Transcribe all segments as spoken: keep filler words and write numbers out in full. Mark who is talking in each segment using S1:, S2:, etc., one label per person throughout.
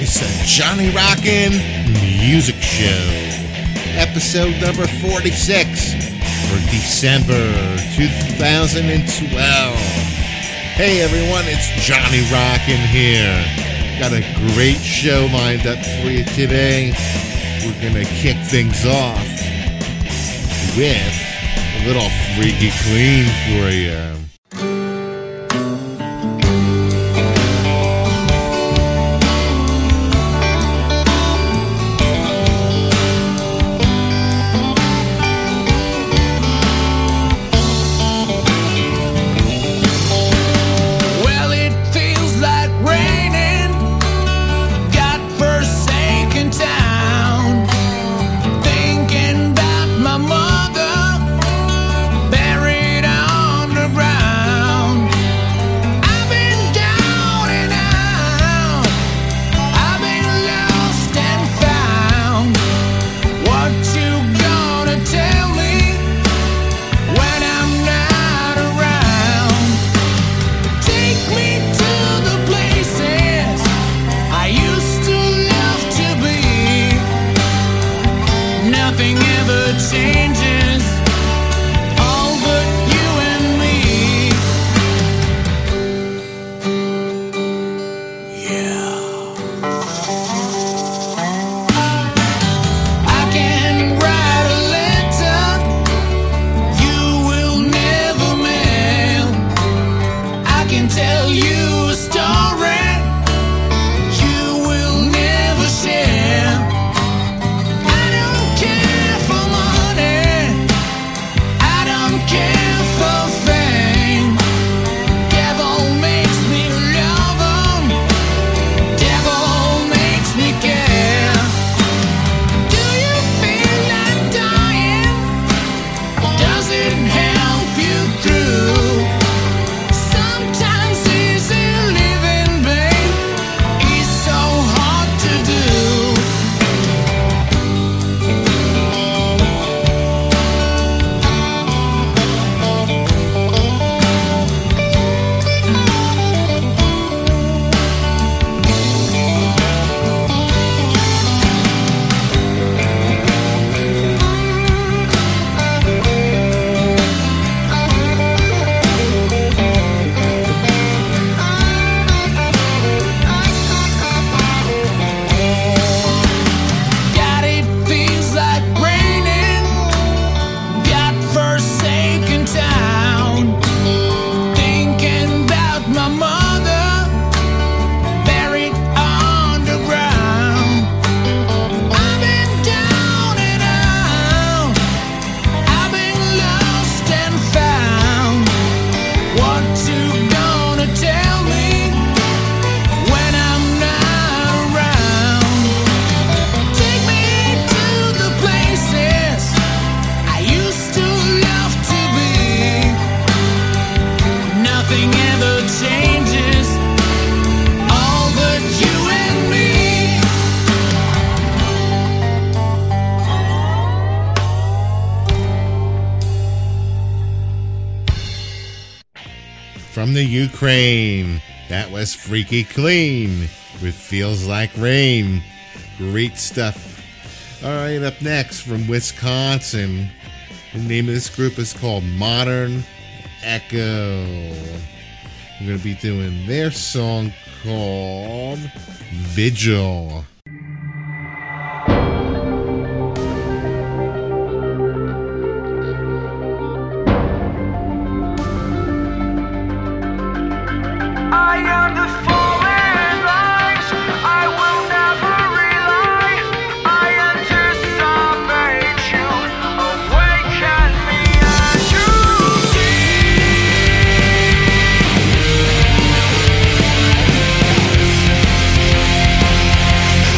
S1: It's a Johnny Rockin' Music Show, episode number forty-six for December two thousand twelve. Hey everyone, it's Johnny Rockin' here. Got a great show lined up for you today. We're gonna kick things off with a little Freaky Clean for you.
S2: From the Ukraine, that was Freaky Clean with Feels Like Rain. Great stuff. All right, up next from Wisconsin, the name of this group is called Modern Echo. We're going to be doing their song called Vigil.
S3: See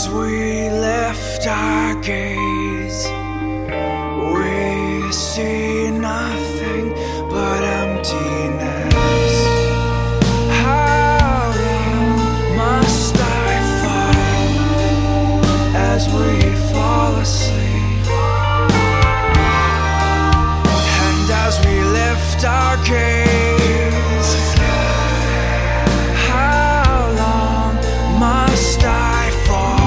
S3: As we lift our gaze, we see nothing but emptiness. How long must I fall as we fall asleep? And as we lift our gaze, how long must I fall?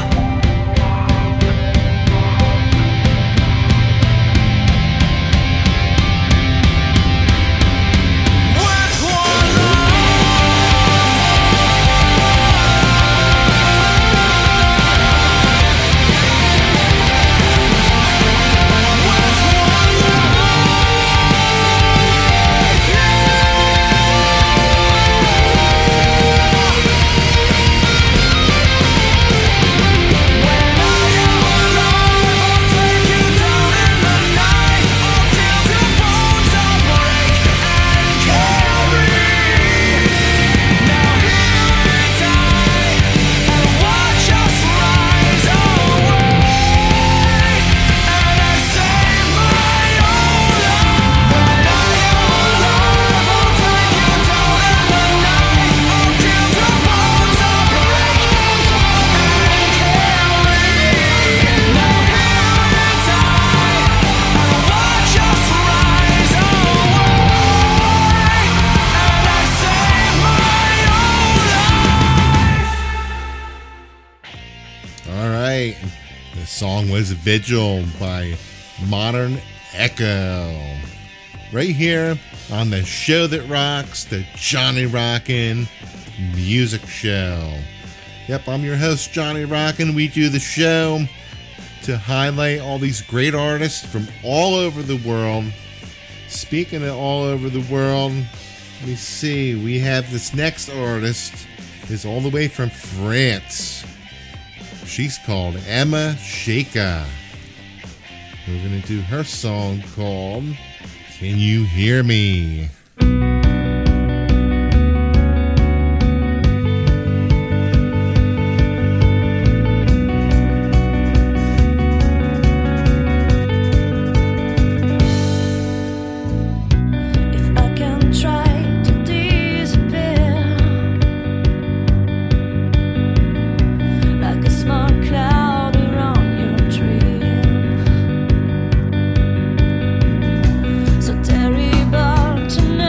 S2: The song was Vigil by Modern Echo. Right here on the show that rocks, the Johnny Rockin' Music Show. Yep, I'm your host, Johnny Rockin'. We do the show to highlight all these great artists from all over the world. Speaking of all over the world, let me see. We have this next artist is all the way from France. She's called Emma Shaka. We're going to do her song called Can You Hear Me?
S4: So terrible tonight.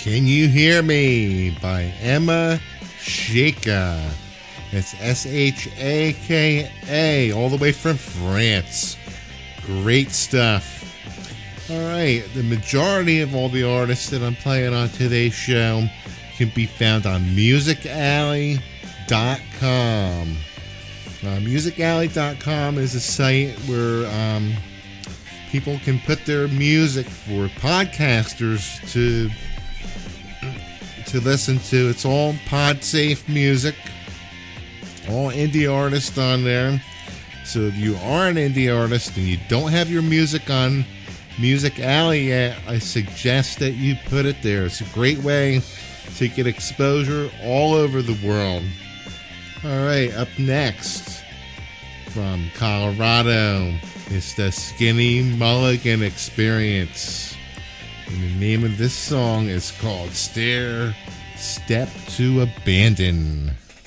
S2: Can You Hear Me by Emma Shaka. It's S H A K A, all the way from France. Great stuff. All right, the majority of all the artists that I'm playing on today's show can be found on music alley dot com. Uh, music alley dot com is a site where um, people can put their music for podcasters to to listen to. It's all pod-safe music, all indie artists on there. So if you are an indie artist and you don't have your music on Music Alley yet, I suggest that you put it there. It's a great way to get exposure all over the world. All right, up next from Colorado is the Skinny Mulligan Experience. And the name of this song is called Stair Step to Abandon.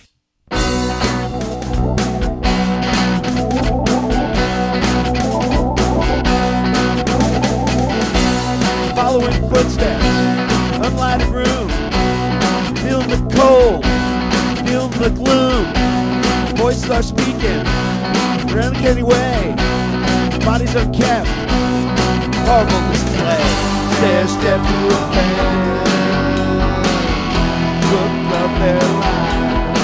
S4: Following footsteps, unlighted room, feel the cold, feel the gloom. Voices are speaking, around the candy way, bodies unkept, horrible display. Stair step to a band, look up their lives,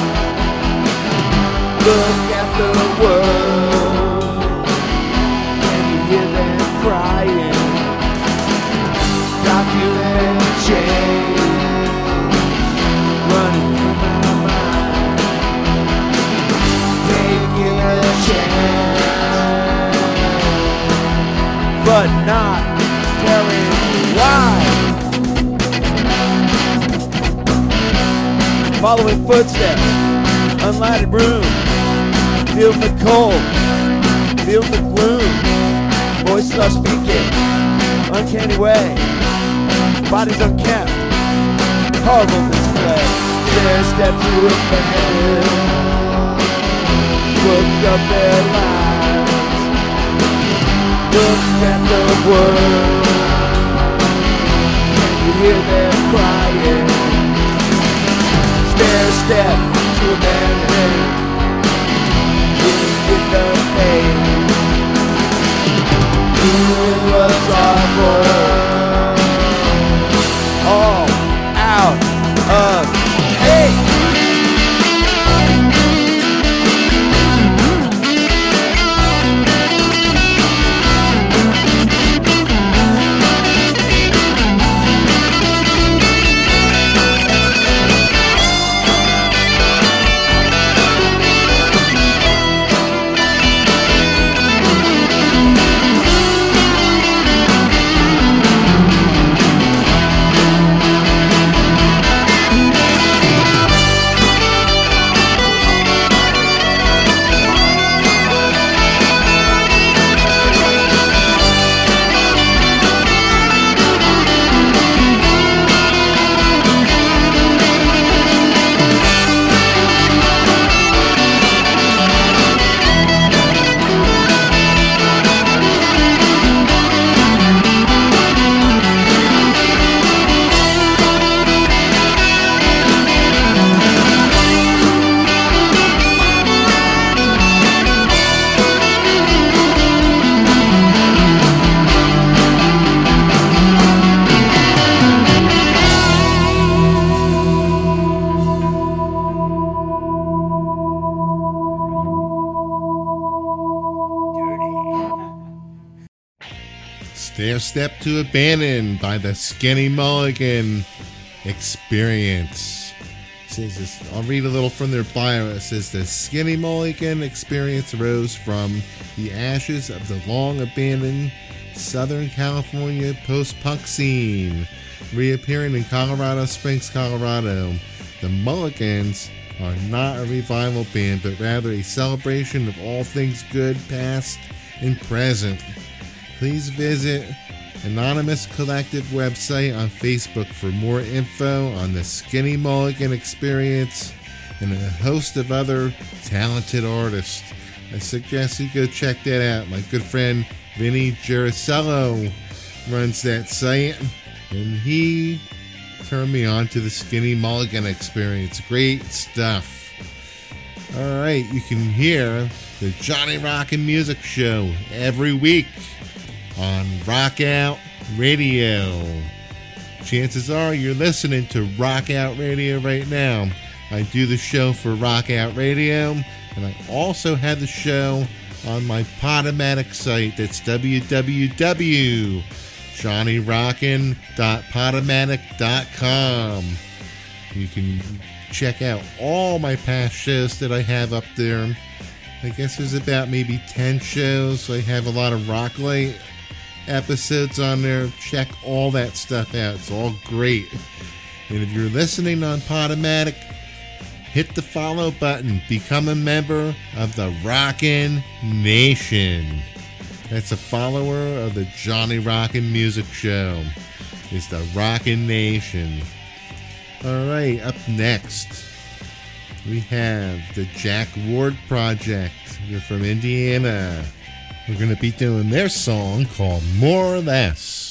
S4: look at the world, and you hear them crying. Document change running through my mind, taking a chance, but not telling me why. Following footsteps, unlighted room, feel the cold, feel the gloom. Voices are speaking, uncanny way. Bodies unkept, horrible display. Stair step to a band, look up their lives, look at the world, and you hear them crying. Stair step to a band, dealing with the pain. It was awful. All out of hate.
S2: Stair Step to Abandon by the Skinny Mulligan Experience. It says this, I'll read a little from their bio. It says the Skinny Mulligan Experience arose from the ashes of the long abandoned Southern California post-punk scene, reappearing in Colorado Springs, Colorado. The Mulligans are not a revival band, but rather a celebration of all things good, past and present. Please visit Anonymous Collective website on Facebook for more info on the Skinny Mulligan Experience and a host of other talented artists. I suggest you go check that out. My good friend Vinny Gericello runs that site, and he turned me on to the Skinny Mulligan Experience. Great stuff. All right, you can hear the Johnny Rockin' Music Show every week on Rock Out Radio. Chances are you're listening to Rock Out Radio right now. I do the show for Rock Out Radio, and I also have the show on my Podomatic site. That's w w w dot johnny rockin dot podomatic dot com. You can check out all my past shows that I have up there. I guess there's about maybe ten shows. I have a lot of Rock Light episodes on there. Check all that stuff out. It's all great. And if you're listening on Podomatic, hit the follow button. Become a member of the Rockin' Nation. That's a follower of the Johnny Rockin' Music Show. It's the Rockin' Nation. All right, up next, we have the Jack Ward Project. They're from Indiana. We're going to be doing their song called More or Less.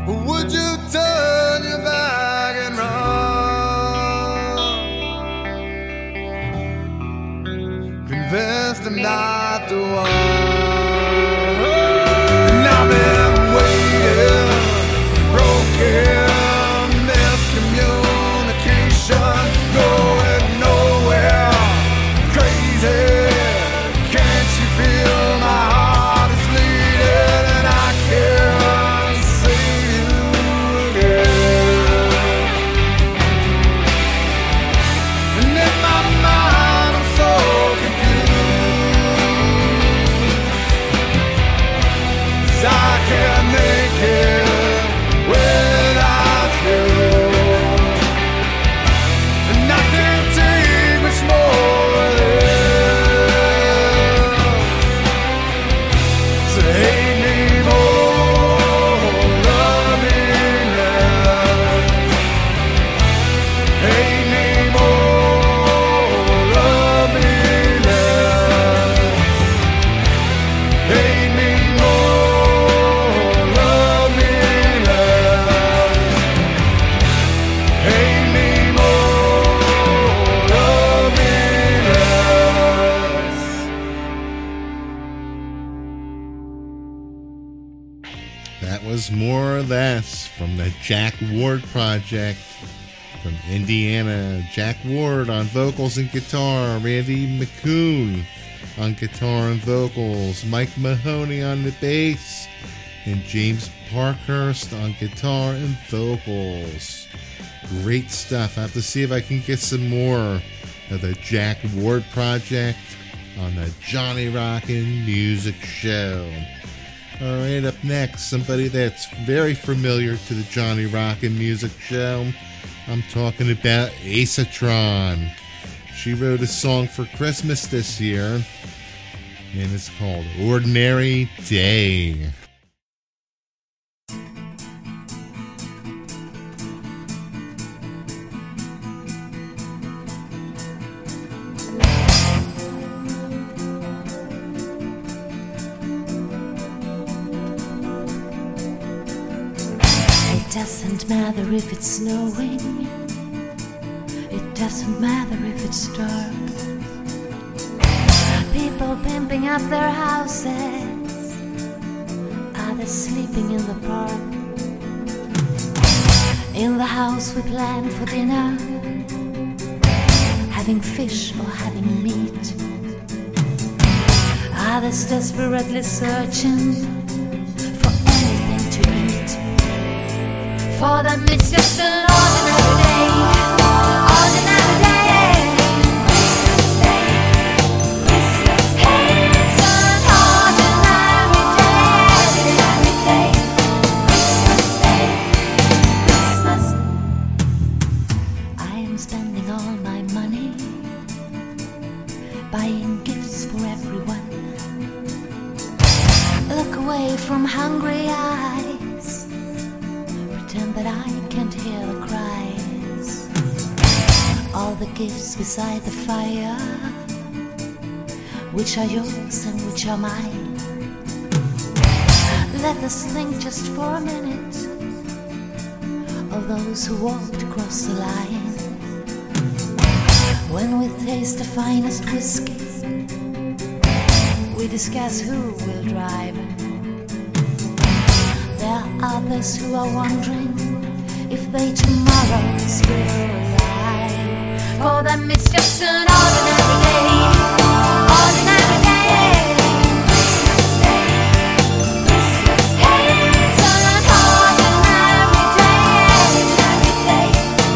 S5: Or would you turn your back and run? Convinced I'm not the one. And I've been waiting, broken, miscommunication, going nowhere, crazy. Can't you feel my heart is bleeding and I can't see you again? And in my mind I'm so confused, 'cause I can't make it without you. And I can't take much more of this. So hate me more, love me less. Hate me more, love me less. Hate me more, love me less. Hate me more, love me less.
S2: That was More or Less from the Jack Ward Project from Indiana. Jack Ward on vocals and guitar, Randy McCoon on guitar and vocals, Mike Mahoney on the bass, and James Parkhurst on guitar and vocals. Great stuff. I have to see if I can get some more of the Jack Ward Project on the Johnny Rockin' Music Show. All right, up next, somebody that's very familiar to the Johnny Rockin' Music Show. I'm talking about Acetron. She wrote a song for Christmas this year, and it's called Ordinary Day.
S6: It doesn't matter if it's snowing. It doesn't matter if it's dark. People pimping up their houses, others sleeping in the park. In the house we plan for dinner, having fish or having meat. Others desperately searching for anything to eat. For them it's just an ordinary day, ordinary day. Hey, it's an ordinary day, ordinary day. Christmas Day, Christmas. I am spending all my money buying gifts for everyone. Look away from hungry eyes, pretend that I can't hear the cries. All the gifts beside the fire, which are yours and which are mine. Let us think just for a minute of those who walked across the line. When we taste the finest whiskey, we discuss who will drive. There are others who are wondering if they tomorrow is still alive. For them it's just an ordinary day, ordinary day. Hey, it's an ordinary day, ordinary day.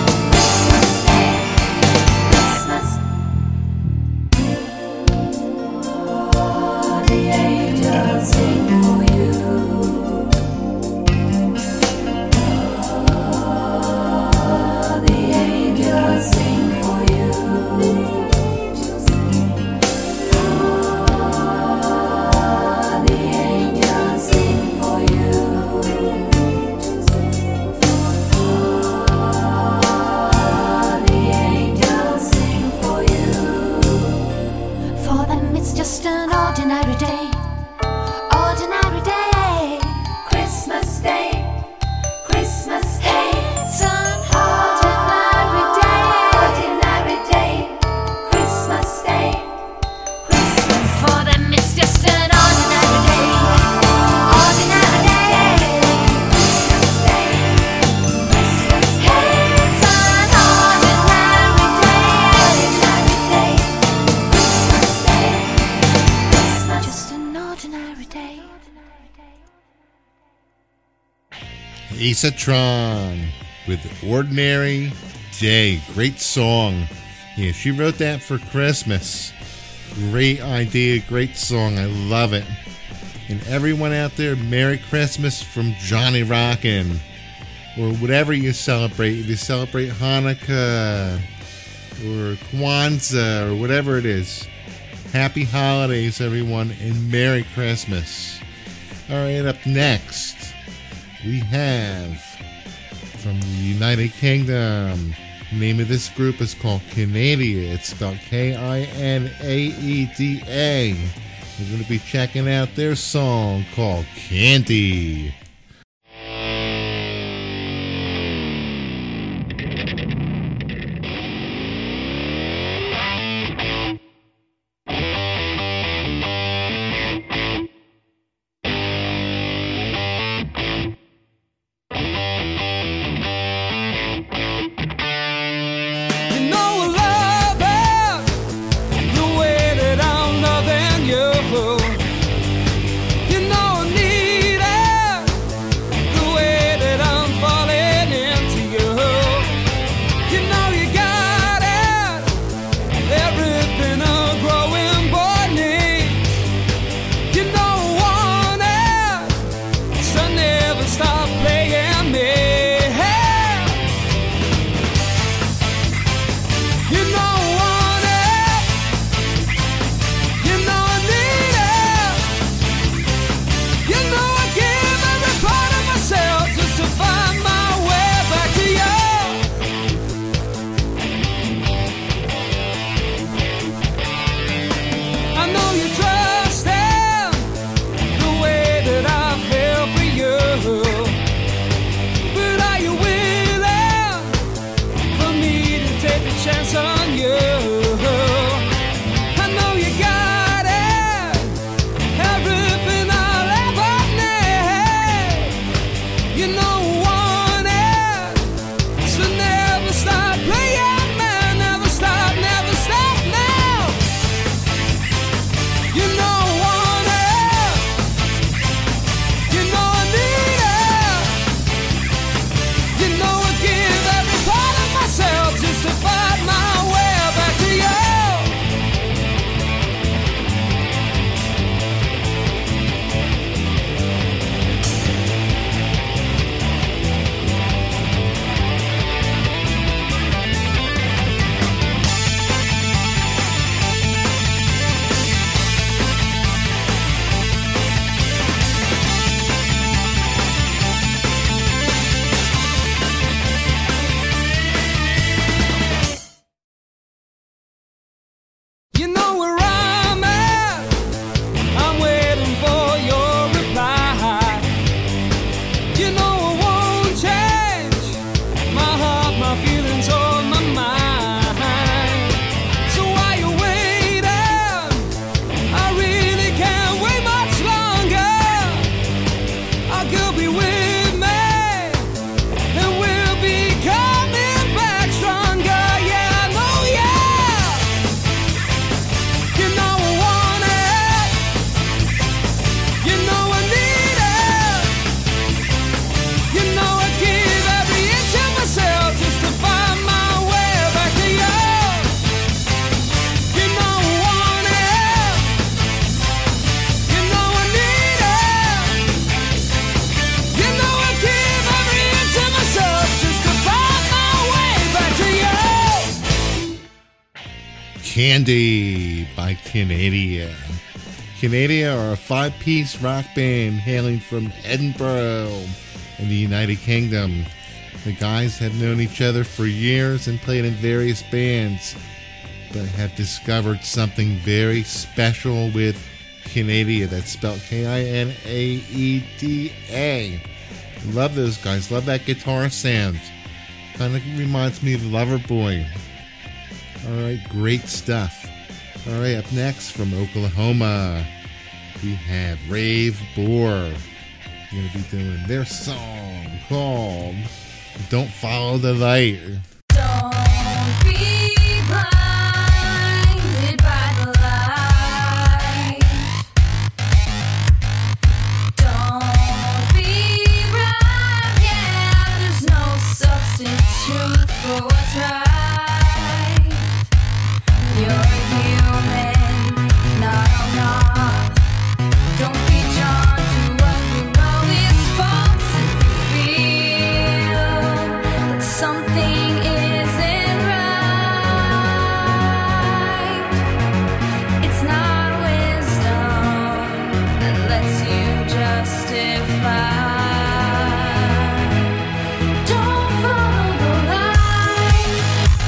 S6: Christmas Day, Christmas. The angels sing for you. The angels sing for you.
S2: Issa Tron with Ordinary Day. Great song. Yeah, she wrote that for Christmas. Great idea, great song. I love it. And everyone out there, Merry Christmas from Johnny Rockin'. Or whatever you celebrate. If you celebrate Hanukkah or Kwanzaa or whatever it is. Happy holidays, everyone, and Merry Christmas. All right, up next, we have from the United Kingdom. The name of this group is called Kinaeda. It's spelled K I N A E D A. We're going to be checking out their song called Candy. Candy by Kinaeda. Kinaeda are a five-piece rock band hailing from Edinburgh in the United Kingdom. The guys have known each other for years and played in various bands, but have discovered something very special with Kinaeda. That's spelled K I N A E D A. Love those guys. Love that guitar sound. Kind of reminds me of Loverboy. Alright, great stuff. Alright, up next from Oklahoma, we have Rave Boar. We're going to be doing their song called Don't Follow the Light.
S6: Don't be blinded by the light. Don't be blinded. shoot for what's right. You're human, not enough. Don't be drawn to what you know is false. If you feel that something isn't right, it's not wisdom that lets you justify. Don't follow the line.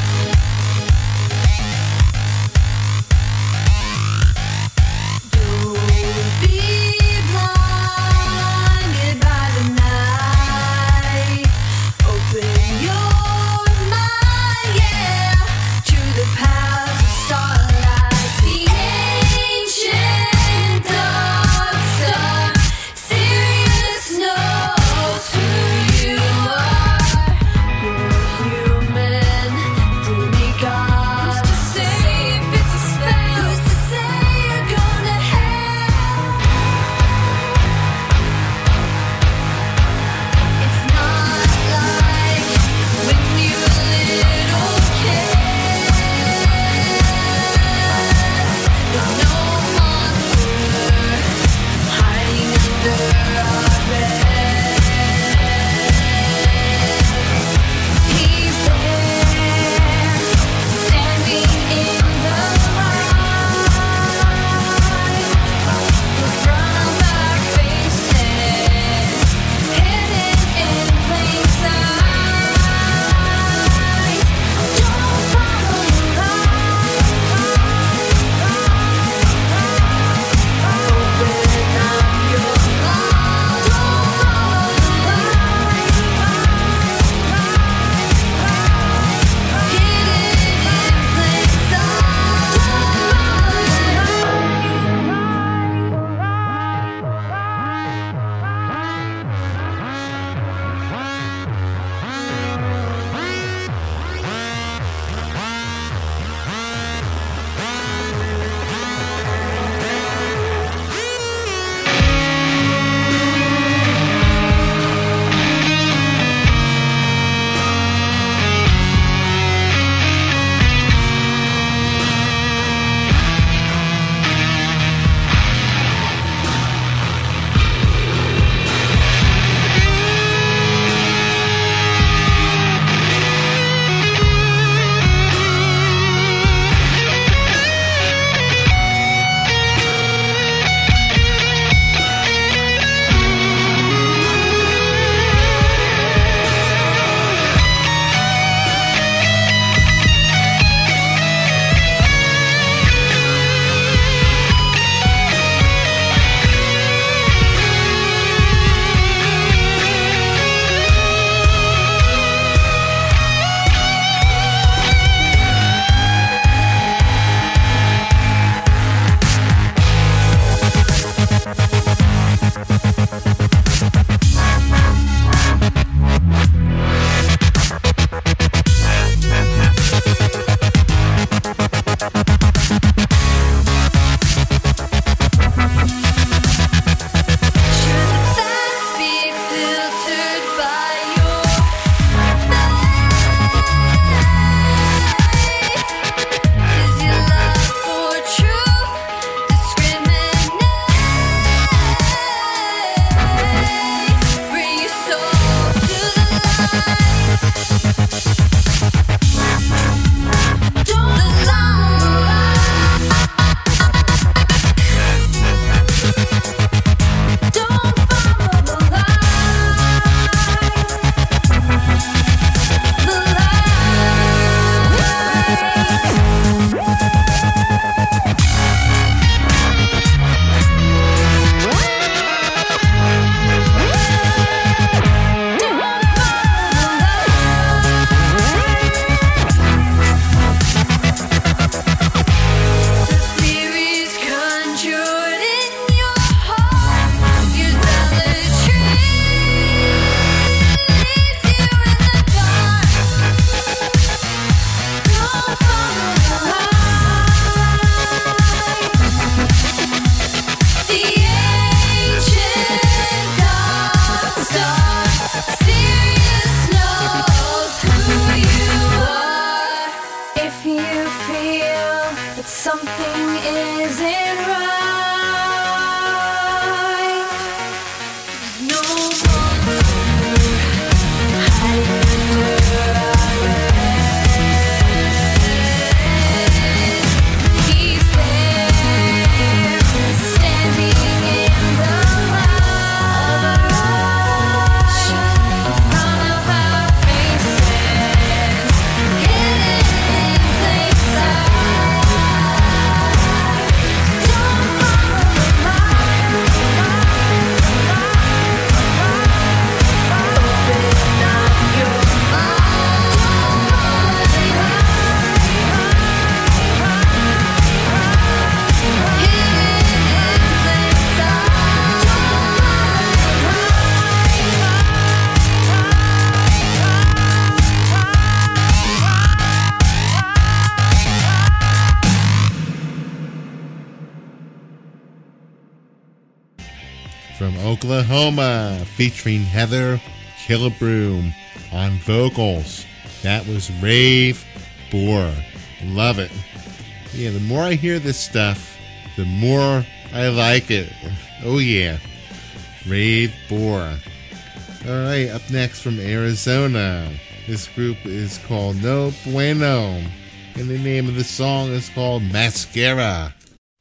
S2: Oklahoma, featuring Heather Killebrew on vocals. That was Rave Boar. Love it. Yeah, the more I hear this stuff, the more I like it. Oh yeah. Rave Boar. Alright, up next from Arizona. This group is called No Bueno. And the name of the song is called Mascara.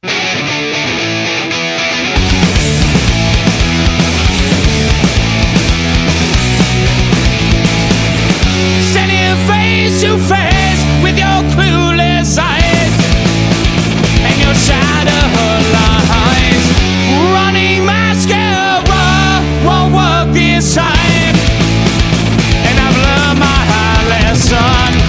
S3: Standing face to face with your clueless eyes and your shadow lines. Running mascara won't work this time, and I've learned my lesson.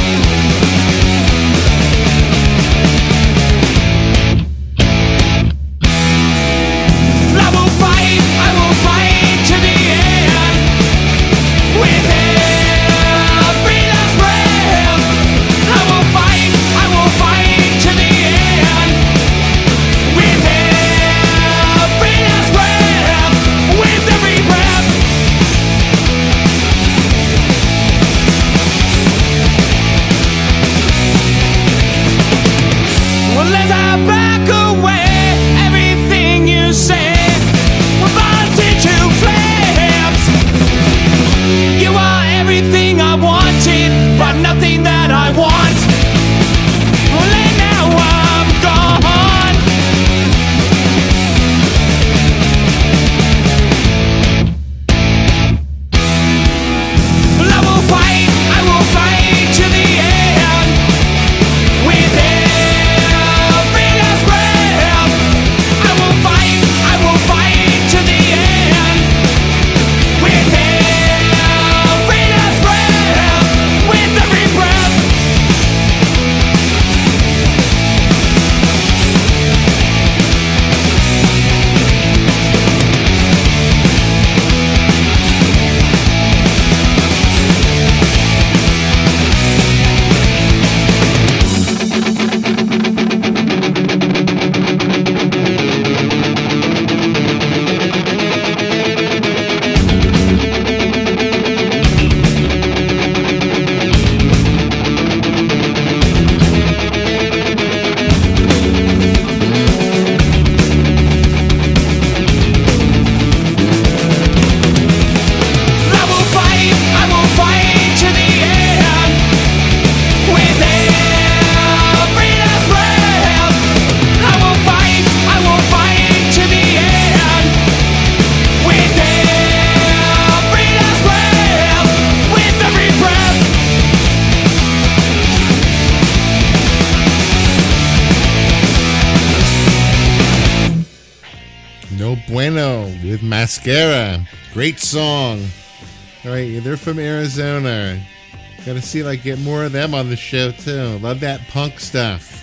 S2: Bueno with Mascara. Great song. Alright, they're from Arizona. Gotta see if I get more of them on the show too. Love that punk stuff.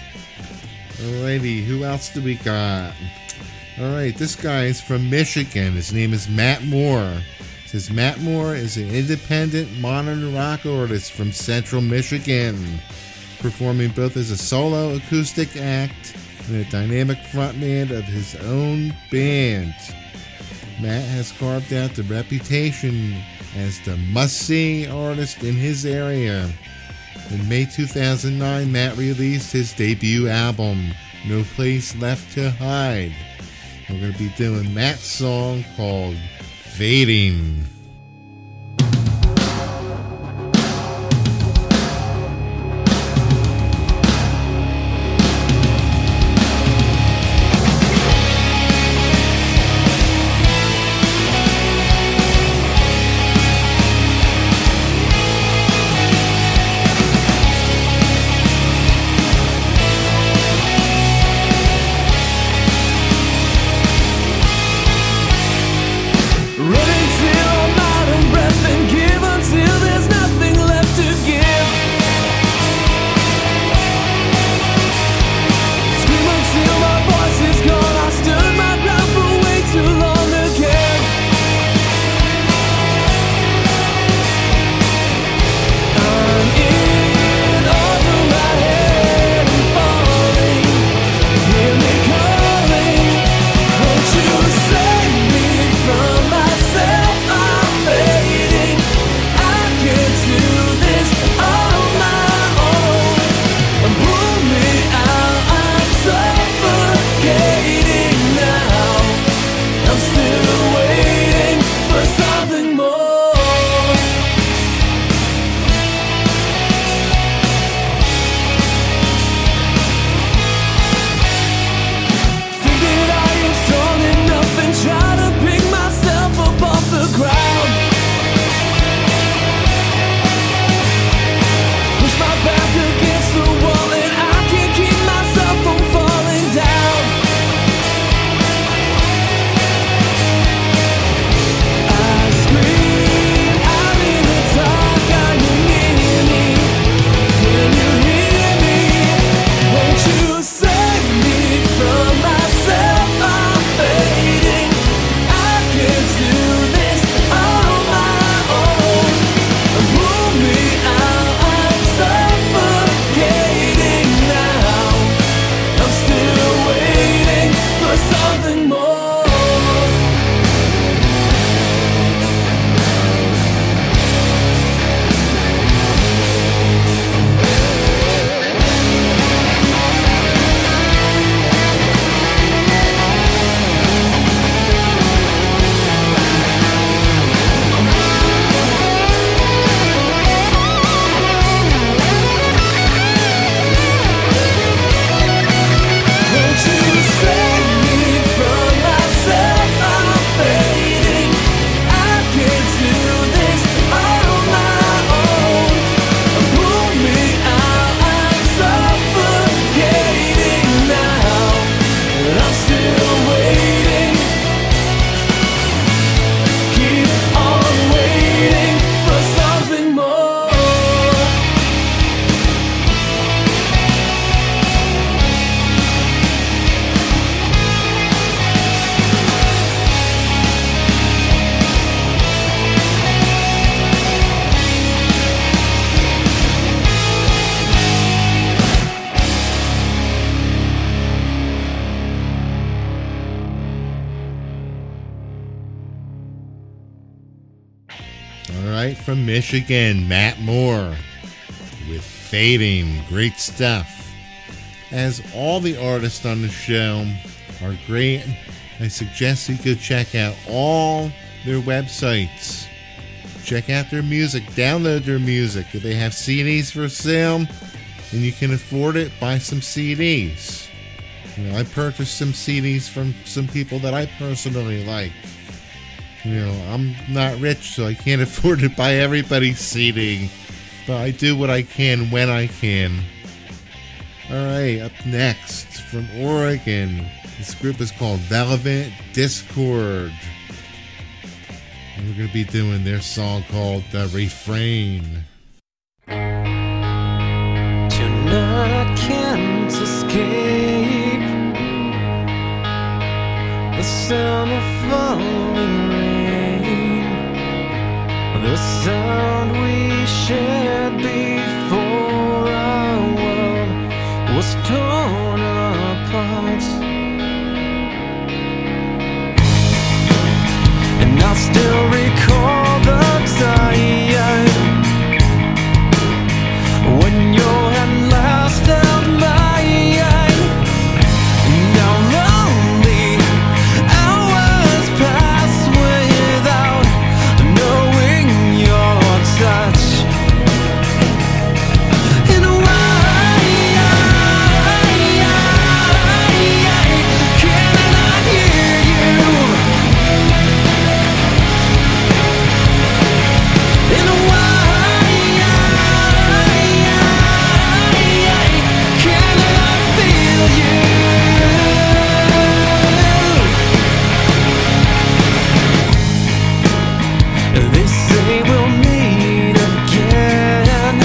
S2: Alrighty, who else do we got? Alright, this guy is from Michigan. His name is Matt Moore. It says Matt Moore is an independent modern rock artist from Central Michigan, performing both as a solo acoustic act and a dynamic frontman of his own band. Matt has carved out the reputation as the must-see artist in his area. In May two thousand nine, Matt released his debut album, No Place Left to Hide. We're going to be doing Matt's song called Fading.
S3: Running till
S2: from Michigan, Matt Moore, with Fading. Great stuff. As all the artists on the show are great, I suggest you go check out all their websites. Check out their music, download their music. If they have C Ds for sale and you can afford it, buy some C Ds. You know, I purchased some C Ds from some people that I personally like. You know, I'm not rich, so I can't afford to buy everybody's C D, but I do what I can when I can. Alright, up next from Oregon, this group is called Velvet Discord. And we're going to be doing their song called The Refrain.
S3: Tonight I can't escape the sound of falling rain, the sound we shared before our world was torn apart. And I still recall the time when your hand last held mine, and how lonely hours pass without knowing your touch. And why can I not hear you? And why can I not feel you? They say we'll meet again,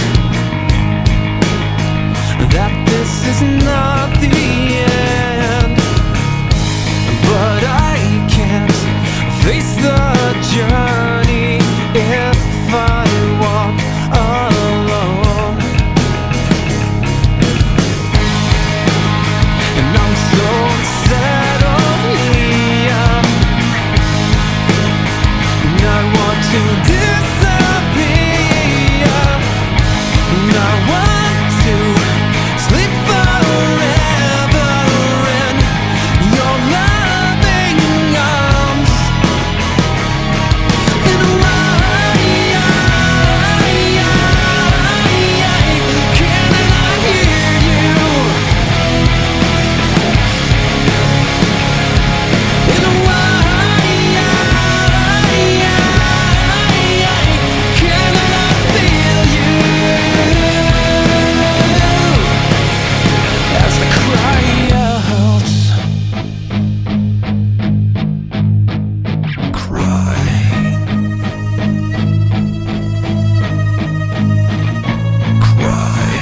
S3: that this is not the end, but I can't face the journey if I walk alone. And I'm so unsettled here, and I want to disappear, and I want to sleep forever in your loving arms. And why can I not hear you? And why can I not feel you? As I cry out, cry, cry,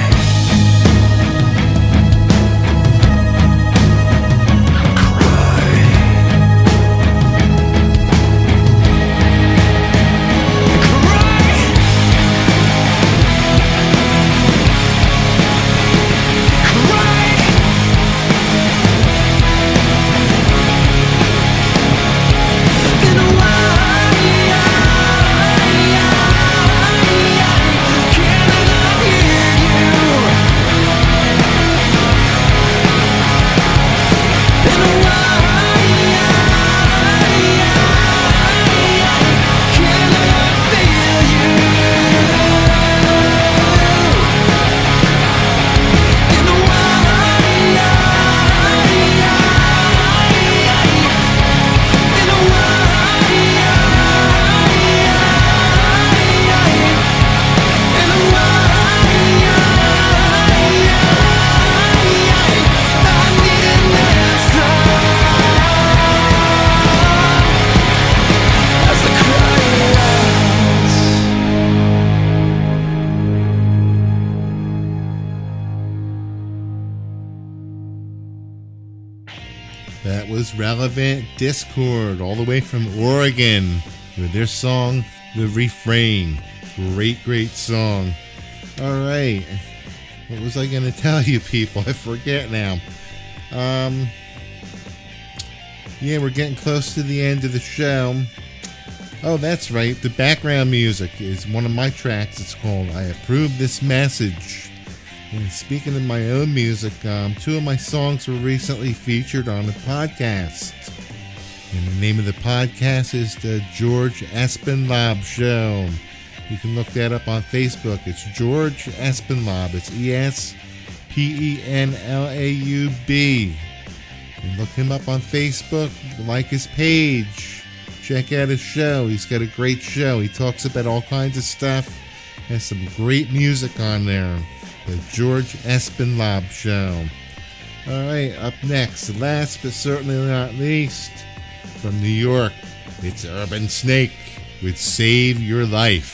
S2: That was Relevant Discord, all the way from Oregon, with their song, The Refrain. Great, great song. Alright. What was I going to tell you people? I forget now. Um, yeah, we're getting close to the end of the show. Oh, that's right. The background music is one of my tracks. It's called I Approve This Message. And speaking of my own music, um, two of my songs were recently featured on the podcast. And the name of the podcast is The George Espenlaub Show. You can look that up on Facebook. It's George Espenlaub. It's E S P E N L A U B. And look him up on Facebook. Like his page. Check out his show. He's got a great show. He talks about all kinds of stuff. Has some great music on there. The George Espenlaub Show. Alright, up next, last but certainly not least, from New York, it's Urban Snake with Save Your Life.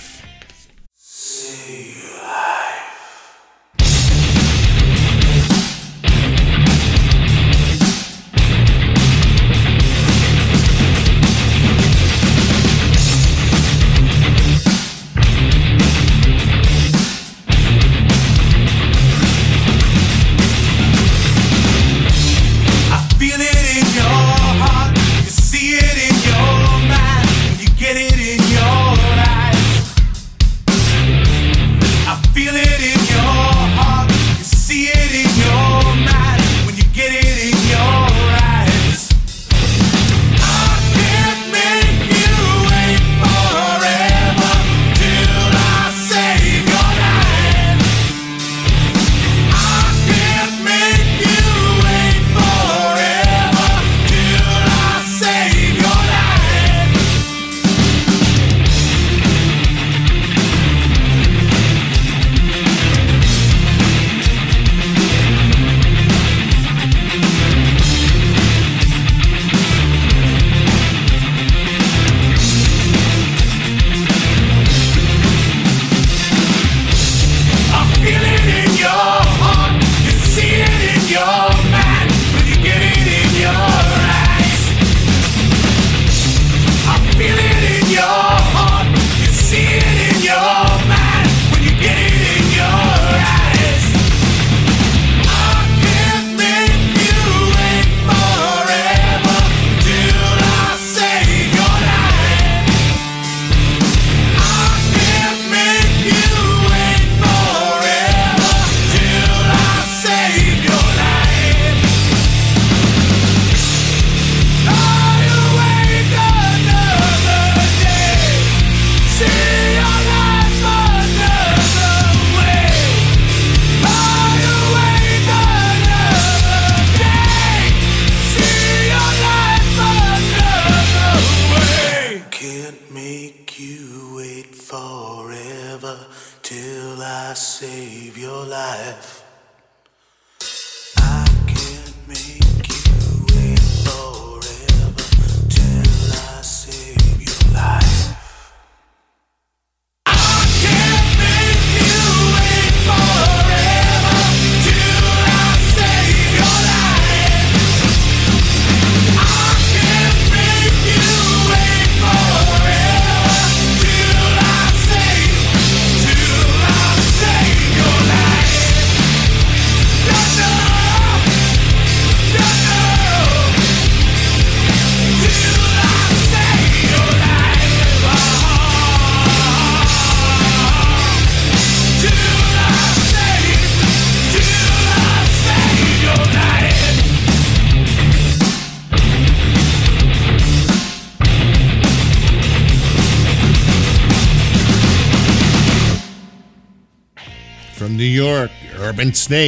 S2: From New York, Urban Snake,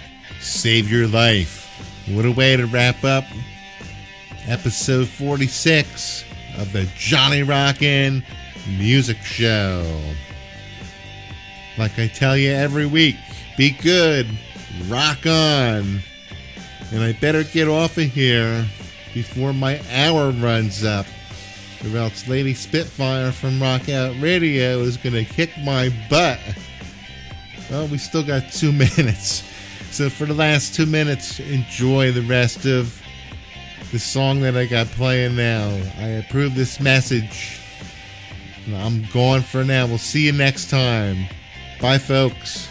S2: Save Your Life. What a way to wrap up episode forty-six of the Johnny Rockin' Music Show. Like I tell you every week, be good, rock on. And I better get off of here before my hour runs up, or else Lady Spitfire from Rock Out Radio is going to kick my butt. Well, we still got two minutes. So for the last two minutes, enjoy the rest of the song that I got playing now. I approve this message. I'm going for now. We'll see you next time. Bye, folks.